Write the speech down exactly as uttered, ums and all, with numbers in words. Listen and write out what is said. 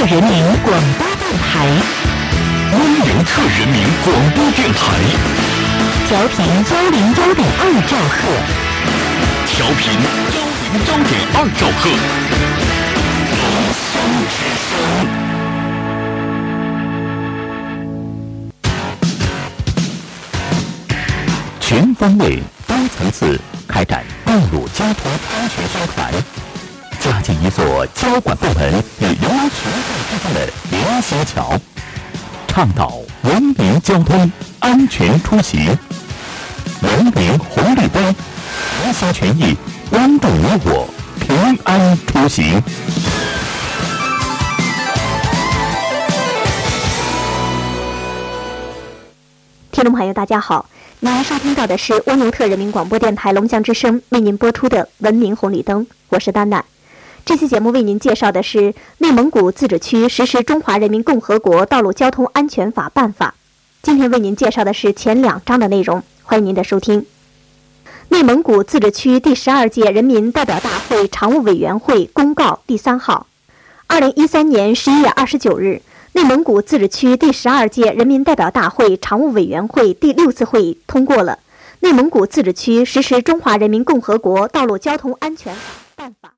人民广播电台， 温明特人民广播电台， 调频幺零幺点二兆赫， 调频幺零幺点二兆赫， 人生之声。 全方位、多层次开展道路交通安全宣传，搭建一座交管部门与人民群众之间的联系桥，倡导文明交通、安全出行。文明红绿灯，人身权益关注你我，平安出行。 听众朋友，大家好，您收听到的是蜗牛特人民广播电台龙江之声为您播出的文明红绿灯，我是丹娜。这期节目为您介绍的是内蒙古自治区实施《中华人民共和国道路交通安全法》办法。今天为您介绍的是前两章的内容，欢迎您的收听。内蒙古自治区第十二届人民代表大会常务委员会公告第三号，二零一三年十一月二十九日，内蒙古自治区第十二届人民代表大会常务委员会第六次会议通过了《内蒙古自治区实施中华人民共和国道路交通安全法》办法。